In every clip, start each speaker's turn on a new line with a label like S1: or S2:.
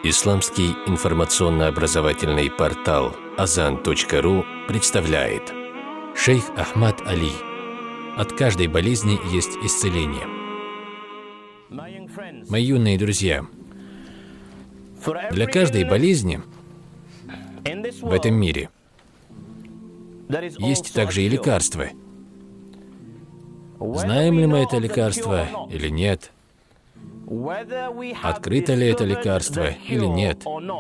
S1: Исламский информационно-образовательный портал Azan.ru представляет Шейх Ахмад Али. От каждой болезни есть исцеление. Мои юные друзья, для каждой болезни в этом мире есть также и лекарства. Знаем ли мы это лекарство или нет? Открыто ли это лекарство или нет?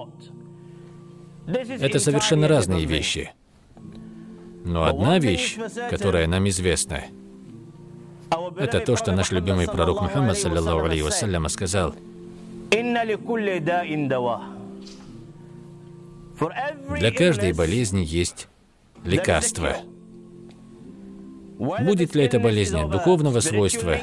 S1: Это совершенно разные вещи. Но одна вещь, которая нам известна, это то, что наш любимый пророк Мухаммад, саллаллаху алейхи вассалям, сказал: для каждой болезни есть лекарство. Будет ли эта болезнь духовного свойства,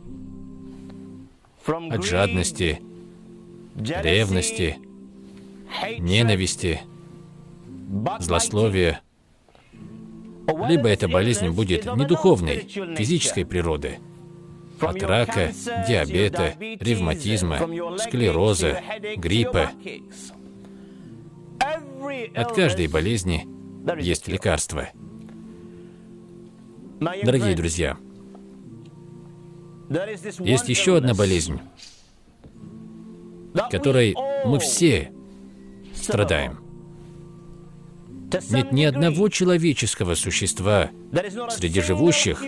S1: от жадности, ревности, ненависти, злословия, либо эта болезнь будет не духовной, физической природы, от рака, диабета, ревматизма, склероза, гриппа. От каждой болезни есть лекарство. Дорогие друзья, есть еще одна болезнь, которой мы все страдаем. Нет ни одного человеческого существа среди живущих,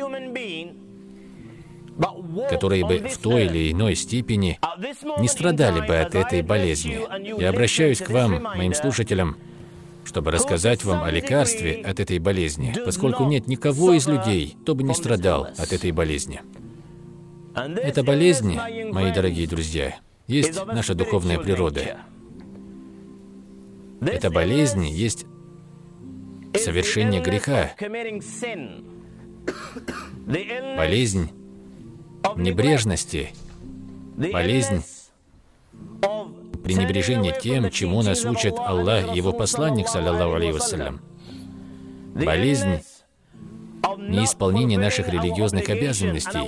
S1: которые бы в той или иной степени не страдали бы от этой болезни. Я обращаюсь к вам, моим слушателям, чтобы рассказать вам о лекарстве от этой болезни, поскольку нет никого из людей, кто бы не страдал от этой болезни. Эта болезнь, мои дорогие друзья, есть наша духовная природа. Эта болезнь есть совершение греха, болезнь небрежности, болезнь пренебрежения тем, чему нас учат Аллах и Его посланник, саллаллаху алейхи вассалям, болезнь неисполнения наших религиозных обязанностей,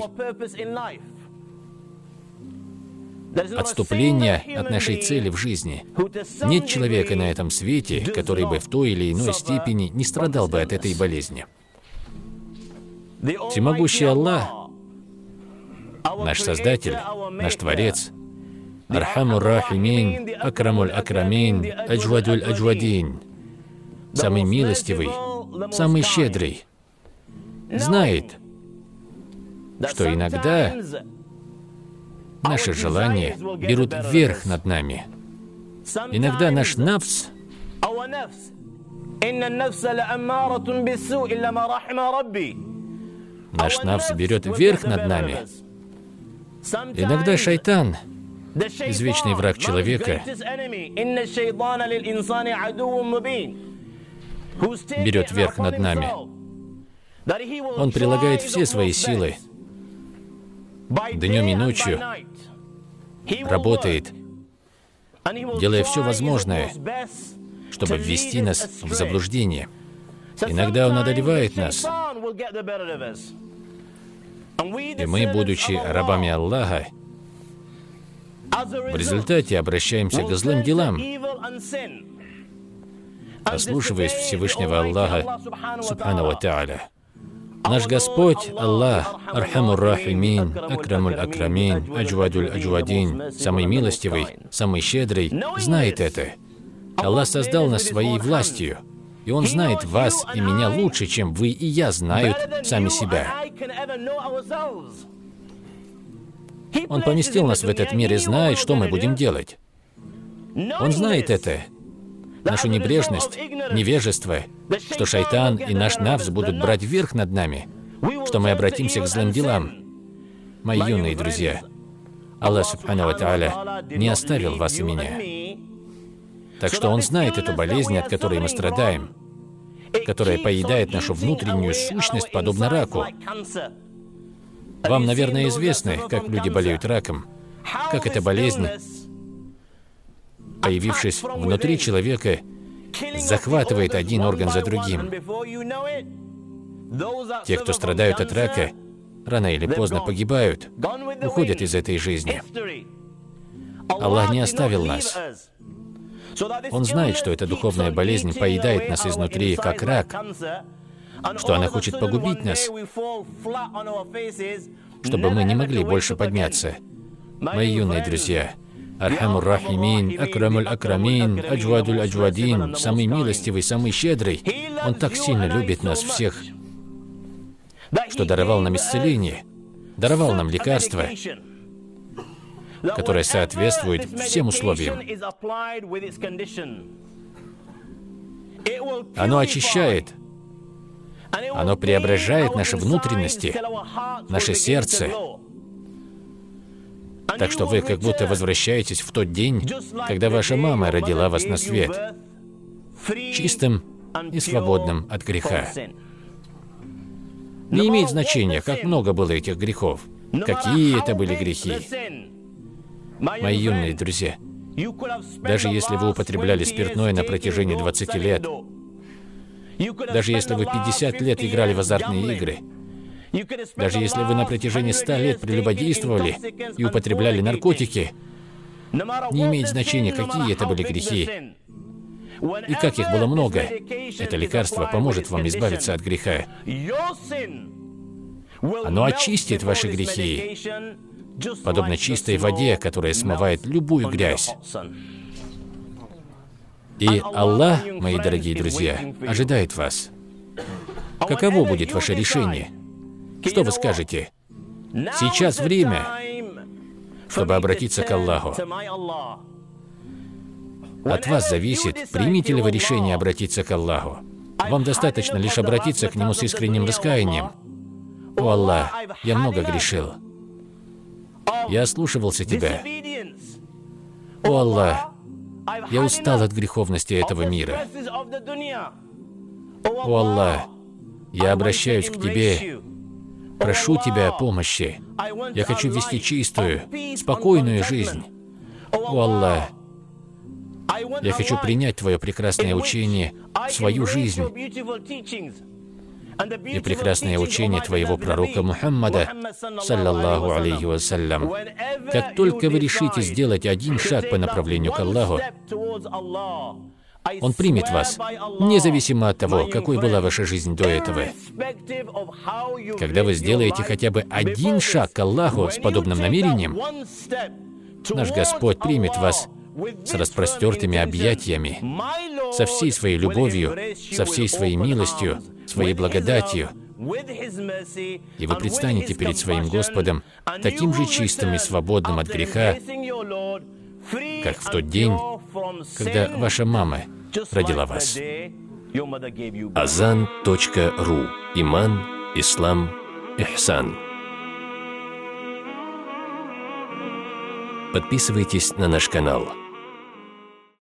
S1: отступление от нашей цели в жизни. Нет человека на этом свете, который бы в той или иной степени не страдал бы от этой болезни. Всемогущий Аллах, наш Создатель, наш Творец, Архамур Рахимин, Акрамуль Акрамин, Аджвадуль Аджвадин, самый милостивый, самый щедрый, знает, что иногда наши желания берут верх над нами. Иногда наш нафс берет верх над нами. Иногда шайтан, извечный враг человека, берет верх над нами. Он прилагает все свои силы, днем и ночью, работает, делая все возможное, чтобы ввести нас в заблуждение. Иногда он одолевает нас, и мы, будучи рабами Аллаха, в результате обращаемся к злым делам, ослушиваясь Всевышнего Аллаха, субхану ва тааля. Наш Господь, Аллах, Архамур Рахимин, Акрамуль Акрамин, Аджвадуль Аджвадин, самый милостивый, самый щедрый, знает это. Аллах создал нас своей властью, и Он знает вас и меня лучше, чем вы и я знают сами себя. Он поместил нас в этот мир и знает, что мы будем делать. Он знает это. Нашу небрежность, невежество, что шайтан и наш нафс будут брать верх над нами, что мы обратимся к злым делам. Мои юные друзья, Аллах, субхану ва тааля, не оставил вас и меня. Так что Он знает эту болезнь, от которой мы страдаем, которая поедает нашу внутреннюю сущность, подобно раку. Вам, наверное, известно, как люди болеют раком, как эта болезнь, появившись внутри человека, захватывает один орган за другим. Те, кто страдают от рака, рано или поздно погибают, уходят из этой жизни. Аллах не оставил нас. Он знает, что эта духовная болезнь поедает нас изнутри, как рак, что она хочет погубить нас, чтобы мы не могли больше подняться. Мои юные друзья, Архамур Рахимин, Акрамуль Акрамин, Аджвадуль Аджвадин, самый милостивый, самый щедрый. Он так сильно любит нас всех, что даровал нам исцеление, даровал нам лекарства, которое соответствует всем условиям. Оно очищает, оно преображает наши внутренности, наше сердце. Так что вы как будто возвращаетесь в тот день, когда ваша мама родила вас на свет, чистым и свободным от греха. Не имеет значения, как много было этих грехов, какие это были грехи. Мои юные друзья, даже если вы употребляли спиртное на протяжении 20 лет, даже если вы 50 лет играли в азартные игры, даже если вы на протяжении 100 лет прелюбодействовали и употребляли наркотики, не имеет значения, какие это были грехи и как их было много. Это лекарство поможет вам избавиться от греха. Оно очистит ваши грехи, подобно чистой воде, которая смывает любую грязь. И Аллах, мои дорогие друзья, ожидает вас. Каково будет ваше решение? Что вы скажете? Сейчас время, чтобы обратиться к Аллаху. От вас зависит, примете ли вы решение обратиться к Аллаху. Вам достаточно лишь обратиться к Нему с искренним раскаянием. «О Аллах, я много грешил. Я ослушивался Тебя. О Аллах, я устал от греховности этого мира. О Аллах, я обращаюсь к Тебе. Прошу Тебя о помощи. Я хочу вести чистую, спокойную жизнь. О Аллах, я хочу принять Твое прекрасное учение в свою жизнь и прекрасное учение Твоего пророка Мухаммада, саллаллаху алейхи вассалям. Как только вы решите сделать один шаг по направлению к Аллаху, Он примет вас, независимо от того, какой была ваша жизнь до этого. Когда вы сделаете хотя бы один шаг к Аллаху с подобным намерением, наш Господь примет вас с распростертыми объятиями, со всей своей любовью, со всей своей милостью, своей благодатью. И вы предстанете перед своим Господом таким же чистым и свободным от греха, как в тот день, когда ваша мама родила вас.
S2: Azan.ru. Иман, ислам, ихсан. Подписывайтесь на наш канал.